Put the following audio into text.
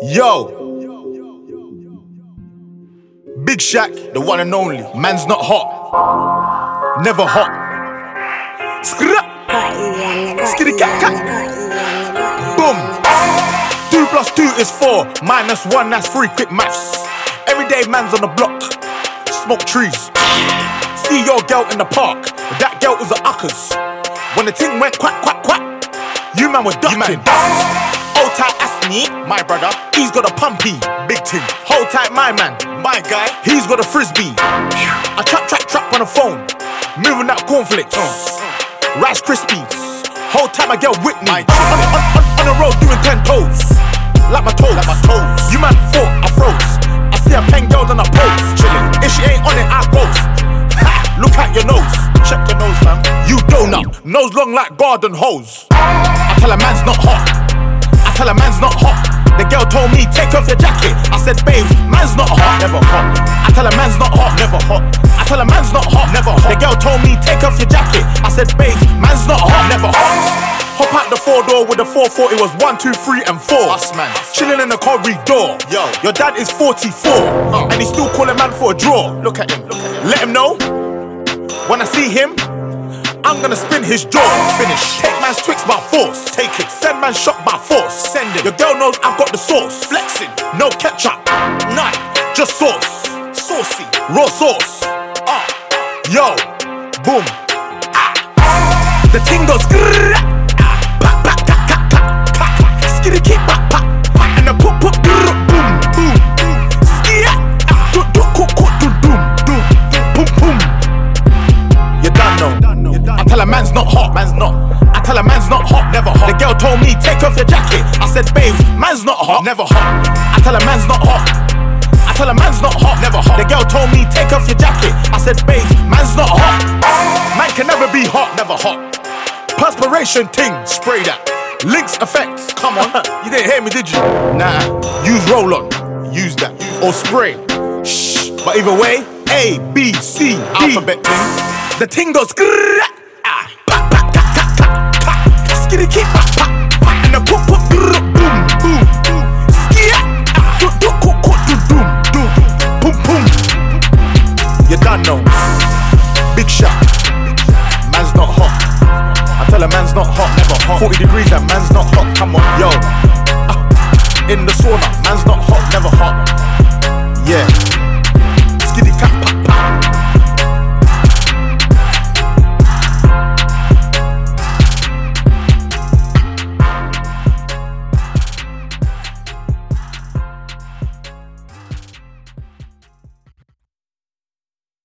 Yo, Big Shaq, the one and only. Man's not hot, never hot. Skra, skitty cat cat. Boom. 2 + 2 is 4. -1, that's 3. Quick maths. Everyday man's on the block. Smoke trees. See your girl in the park. That girl was a uckers. When the ting went quack quack quack, you man were ducking. Hold tight, Asni, my brother. He's got a pumpy, big ting. Hold tight, my man, my guy. He's got a frisbee. I trap on the phone, moving that cornflakes. Rice Krispies. Hold tight, my girl Whitney. On the road doing 10 toes, like my toes. You man thought I froze. I see a pen girl on a pose, chilling. If she ain't on it, I ghost. Look at your nose. Check your nose, fam. You donut, nose long like garden hose. I tell a man's not hot. I tell a man's not hot. The girl told me, take off your jacket. I said, babe, man's not hot, never hot. I tell a man's not hot, never hot. I tell a man's not hot, never hot. The girl told me, take off your jacket. I said, babe, man's not hot, never hot. Hop out the 4-door with the 440, it was 1, 2, 3, and 4. Us, man. Chilling in the corridor. Yo, your dad is 44, and he's still calling man for a draw. Look at him. Let him know. When I see him, I'm gonna spin his jaw. Finish. Take man's Twix by force. Take it. Send man shot by force. Send it. Your girl knows I've got the sauce. Flexing. No ketchup. None. Just sauce. Saucy. Raw sauce. Yo. Boom. The ting goes grrrr. Pack, pack, pack, pack, pack, pack. Skitty keep pack, pack, pack. And the pop, pop, grrrr. Boom, boom, boom. Skia. Doom, doom, doom, doom, boom, boom. You done know. I tell a man's not hot, man's not. I tell a man's not hot, never hot. The girl told me, take off your jacket. I said, babe, man's not hot, never hot. I tell a man's not hot. I tell a man's not hot, never hot. The girl told me, take off your jacket. I said, babe, man's not hot. Man can never be hot, never hot. Perspiration ting, spray that. Lynx effects, come on. You didn't hear me, did you? Nah, use roll-on, use that. Or spray. Shh, but either way, A, B, C, D. Alphabet ting. The ting goes grrrr. Pack, pack, pack, pack, pack, pack. Skitty keep pack, pack, pack. And the pop, pop, grrrr. Boom, boom, boom. Skia. Do, do, cook, cook, do, doom, doom. Boom, boom. You done know. Big Shaq. Man's not hot. I tell a man's not hot, never hot. 40 degrees, that man's not hot. Come on, yo. In the sauna, man's not hot, never hot. Yeah.